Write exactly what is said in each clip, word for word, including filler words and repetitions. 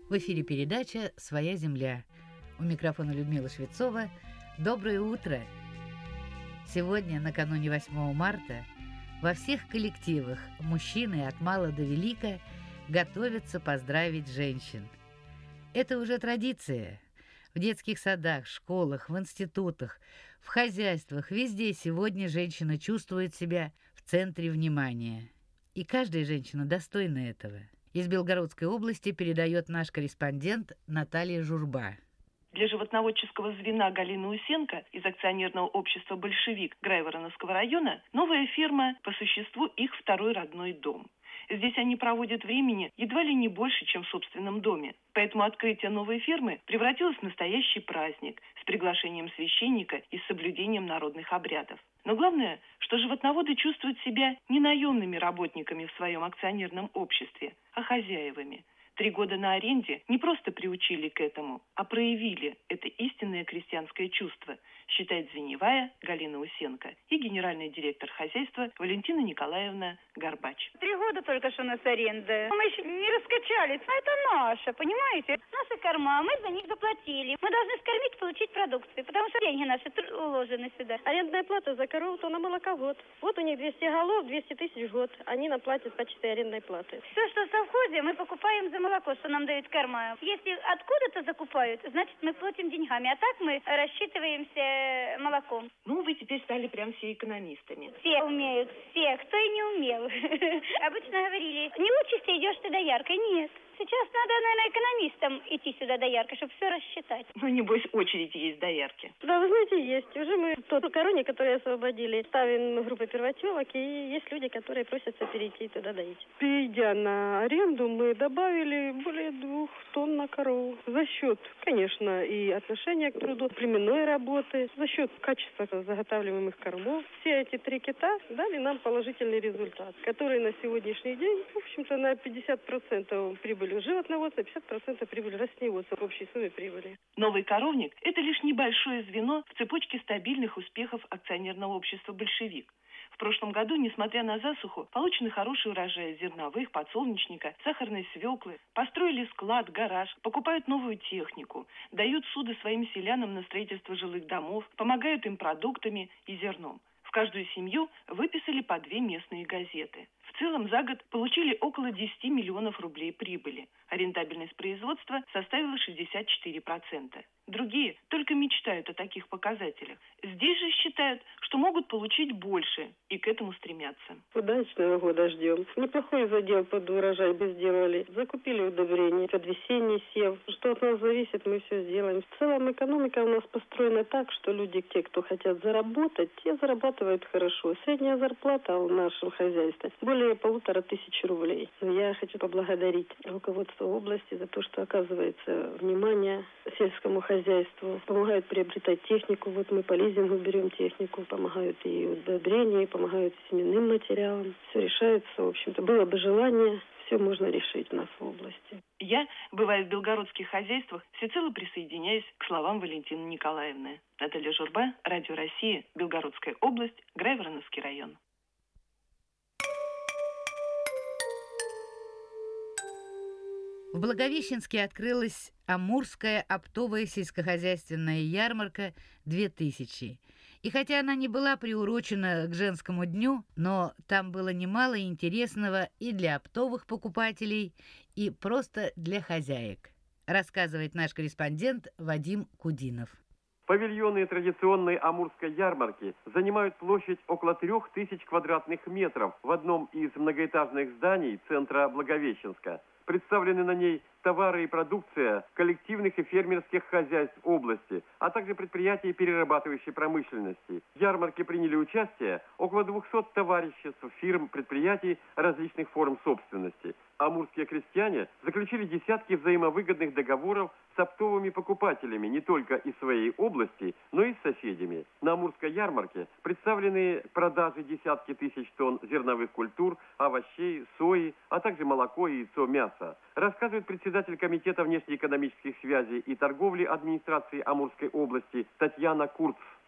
В эфире передача «Своя земля». У микрофона Людмила Швецова. Доброе утро! Сегодня, накануне восьмого марта, во всех коллективах мужчины от мала до велика готовятся поздравить женщин. Это уже традиция. В детских садах, школах, в институтах, в хозяйствах, везде сегодня женщина чувствует себя в центре внимания. И каждая женщина достойна этого. Из Белгородской области передает наш корреспондент Наталья Журба. Для животноводческого звена Галины Усенко из акционерного общества «Большевик» Грайвороновского района новая ферма по существу их второй родной дом. Здесь они проводят времени едва ли не больше, чем в собственном доме. Поэтому открытие новой фермы превратилось в настоящий праздник с приглашением священника и с соблюдением народных обрядов. Но главное, что животноводы чувствуют себя не наемными работниками в своем акционерном обществе, а хозяевами. Три года на аренде не просто приучили к этому, а проявили это истинное крестьянское чувство, считает звеневая Галина Усенко и генеральный директор хозяйства Валентина Николаевна Горбач. Три года только что у нас аренда. Мы еще не раскачались, но это наше, понимаете? Наши корма, мы за них заплатили. Мы должны скормить, получить продукцию, потому что деньги наши уложены сюда. Арендная плата за корову, то на молоковод. Вот у них двести голов, двести тысяч в год. Они нам платят почти арендной платы. Все, что в совхозе, мы покупаем за молоко, что нам дают корма. Если откуда-то закупают, значит мы платим деньгами, а так мы рассчитываемся молоком. Ну, вы теперь стали прям все экономистами. Все умеют, все, кто и не умел. Обычно говорили, не учишься, идешь ты дояркой. Нет. Сейчас надо, наверное, экономистам идти сюда дояркой, чтобы все рассчитать. Ну, небось, очередь есть доярки. Да, вы знаете, есть. Уже мы в той короне, которую освободили, ставим группы первотелок, и есть люди, которые просятся перейти туда доить. Перейдя на аренду, мы добавили более двух тонн на корову. За счет, конечно, и отношения к труду, племенной работы, за счет качества заготавливаемых кормов. Все эти три кита дали нам положительный результат, который на сегодняшний день, в общем-то, на пятьдесят процентов прибыли животноводства, пятьдесят процентов прибыли растениеводства в общей сумме прибыли. Новый коровник – это лишь небольшое звено в цепочке стабильных успехов акционерного общества «Большевик». В прошлом году, несмотря на засуху, получены хорошие урожаи зерновых, подсолнечника, сахарной свеклы, построили склад, гараж, покупают новую технику, дают суды своим селянам на строительство жилых домов, помогают им продуктами и зерном. В каждую семью выписали по две местные газеты. В целом за год получили около десять миллионов рублей прибыли, а рентабельность производства составила шестьдесят четыре процента. Другие только мечтают о таких показателях. Здесь же считают, что могут получить больше, и к этому стремятся. Удачного года ждем. Неплохой задел под урожай бы сделали. Закупили удобрения под весенний сев. Что от нас зависит, мы все сделаем. В целом экономика у нас построена так, что люди, те, кто хотят заработать, те зарабатывают хорошо. Средняя зарплата в нашем хозяйстве более полутора тысяч рублей. Я хочу поблагодарить руководство области за то, что оказывается внимание сельскому хозяйству, помогают приобретать технику. Вот мы по лизингу берем технику, помогают и удобрения, помогают семенным материалам. Все решается, в общем-то. Было бы желание, все можно решить у нас в области. Я, бывая в белгородских хозяйствах, всецело присоединяюсь к словам Валентины Николаевны. Наталья Журба, Радио Россия, Белгородская область, Грайвороновский район. В Благовещенске открылась Амурская оптовая сельскохозяйственная ярмарка две тысячи. И хотя она не была приурочена к женскому дню, но там было немало интересного и для оптовых покупателей, и просто для хозяек, рассказывает наш корреспондент Вадим Кудинов. Павильоны традиционной Амурской ярмарки занимают площадь около трех тысяч квадратных метров в одном из многоэтажных зданий центра Благовещенска. Представлены на ней товары и продукция коллективных и фермерских хозяйств области, а также предприятий перерабатывающей промышленности. В ярмарке приняли участие около двухсот товариществ, фирм, предприятий различных форм собственности. Амурские крестьяне заключили десятки взаимовыгодных договоров с оптовыми покупателями не только из своей области, но и с соседями. На Амурской ярмарке представлены продажи десятки тысяч тонн зерновых культур, овощей, сои, а также молоко, яйцо, мясо. Рассказывает председатель комитета внешнеэкономических связей и торговли администрации Амурской области Татьяна Курц. С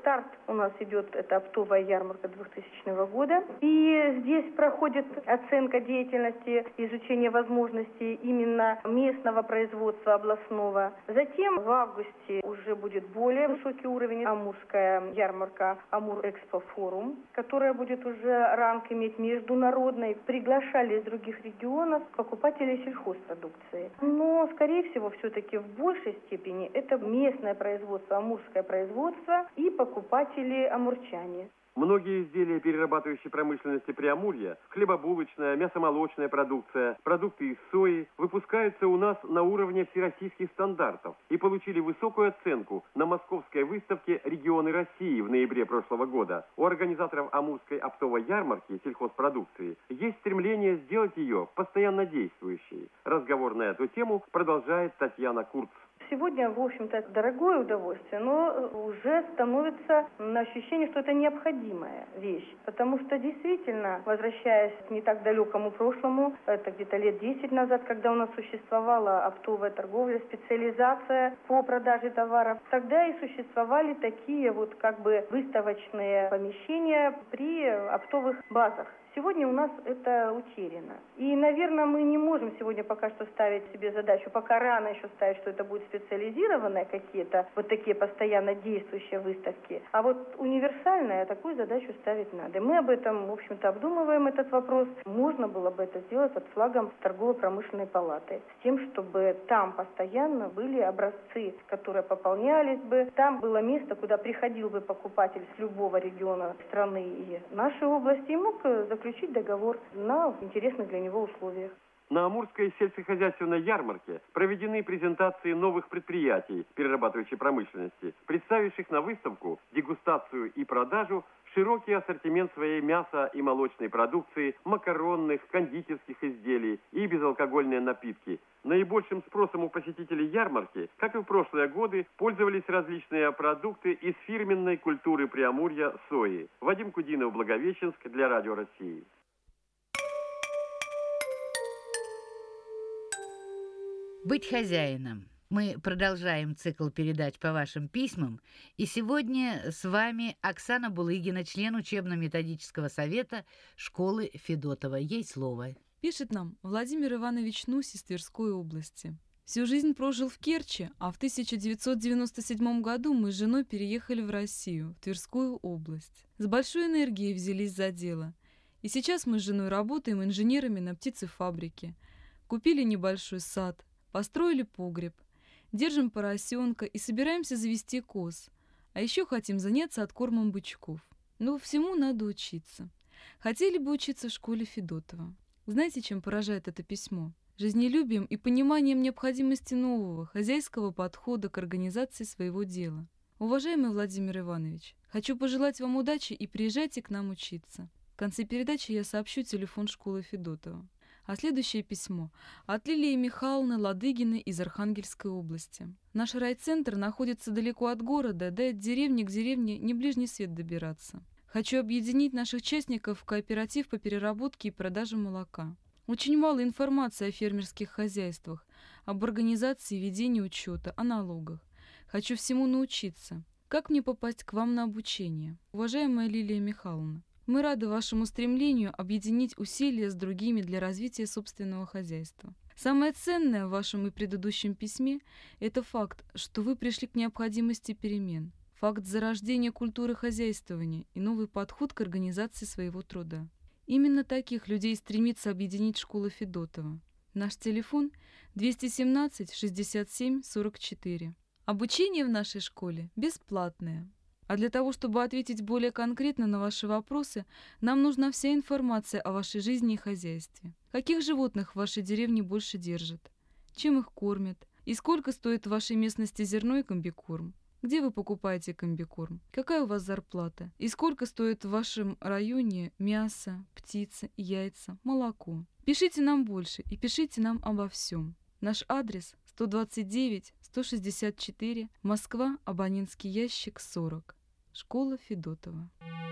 старт у нас идет, это оптовая ярмарка двухтысячного года. И здесь проходит оценка деятельности, изучение возможностей именно местного производства областного. Затем в августе уже будет более высокий уровень амурская ярмарка Амур-Экспо-форум, которая будет уже ранг иметь международной. Приглашали из других регионов покупателей сельхозпродукции. Но, скорее всего, все-таки в большей степени это местное производство, амурское производство и покупатели амурчане. Многие изделия перерабатывающей промышленности Преамурья, хлебобулочная, мясомолочная продукция, продукты из сои выпускаются у нас на уровне всероссийских стандартов и получили высокую оценку на московской выставке «Регионы России» в ноябре прошлого года. У организаторов Амурской оптовой ярмарки сельхозпродукции есть стремление сделать ее постоянно действующей. Разговор на эту тему продолжает Татьяна Курц. Сегодня, в общем-то, дорогое удовольствие, но уже становится на ощущение, что это необходимая вещь. Потому что действительно, возвращаясь к не так далекому прошлому, это где-то лет десять назад, когда у нас существовала оптовая торговля, специализация по продаже товаров, тогда и существовали такие вот как бы выставочные помещения при оптовых базах. Сегодня у нас это утеряно. И, наверное, мы не можем сегодня пока что ставить себе задачу, пока рано еще ставить, что это будут специализированные какие-то вот такие постоянно действующие выставки. А вот универсальная такую задачу ставить надо. Мы об этом, в общем-то, обдумываем этот вопрос. Можно было бы это сделать под флагом торгово-промышленной палаты. С тем, чтобы там постоянно были образцы, которые пополнялись бы. Там было место, куда приходил бы покупатель с любого региона страны и нашей области и мог заключить заключить договор на интересных для него условиях. На Амурской сельскохозяйственной ярмарке проведены презентации новых предприятий перерабатывающей промышленности, представивших на выставку, дегустацию и продажу широкий ассортимент своей мяса и молочной продукции, макаронных, кондитерских изделий и безалкогольные напитки. Наибольшим спросом у посетителей ярмарки, как и в прошлые годы, пользовались различные продукты из фирменной культуры Преамурья сои. Вадим Кудинов, Благовещенск, для Радио России. Быть хозяином. Мы продолжаем цикл передач по вашим письмам, и сегодня с вами Оксана Булыгина, член учебно-методического совета школы Федотова. Ей слово. Пишет нам Владимир Иванович Нусь из Тверской области. Всю жизнь прожил в Керчи, а в тысяча девятьсот девяносто седьмом году мы с женой переехали в Россию, в Тверскую область. С большой энергией взялись за дело. И сейчас мы с женой работаем инженерами на птицефабрике. Купили небольшой сад, построили погреб, держим поросенка и собираемся завести коз. А еще хотим заняться откормом бычков. Но всему надо учиться. Хотели бы учиться в школе Федотова. Знаете, чем поражает это письмо? Жизнелюбием и пониманием необходимости нового хозяйского подхода к организации своего дела. Уважаемый Владимир Иванович, хочу пожелать вам удачи и приезжайте к нам учиться. В конце передачи я сообщу телефон школы Федотова. А следующее письмо от Лилии Михайловны Ладыгиной из Архангельской области. Наш райцентр находится далеко от города, да и от деревни к деревне не ближний свет добираться. Хочу объединить наших частников в кооператив по переработке и продаже молока. Очень мало информации о фермерских хозяйствах, об организации ведения учета, о налогах. Хочу всему научиться. Как мне попасть к вам на обучение? Уважаемая Лилия Михайловна, мы рады вашему стремлению объединить усилия с другими для развития собственного хозяйства. Самое ценное в вашем и предыдущем письме – это факт, что вы пришли к необходимости перемен. Факт зарождения культуры хозяйствования и новый подход к организации своего труда. Именно таких людей стремится объединить школа Федотова. Наш телефон двести семнадцать шестьдесят семь сорок четыре. Обучение в нашей школе бесплатное. А для того, чтобы ответить более конкретно на ваши вопросы, нам нужна вся информация о вашей жизни и хозяйстве. Каких животных в вашей деревне больше держат? Чем их кормят? И сколько стоит в вашей местности зерно и комбикорм? Где вы покупаете комбикорм? Какая у вас зарплата? И сколько стоит в вашем районе мясо, птица, яйца, молоко? Пишите нам больше и пишите нам обо всем. Наш адрес сто двадцать девять сто шестьдесят четыре, Москва, абонентский ящик сорок. Школа Федотова.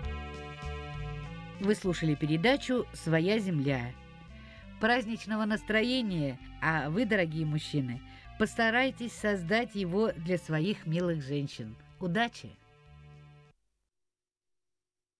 Вы слушали передачу «Своя земля». Праздничного настроения, а вы, дорогие мужчины, постарайтесь создать его для своих милых женщин. Удачи!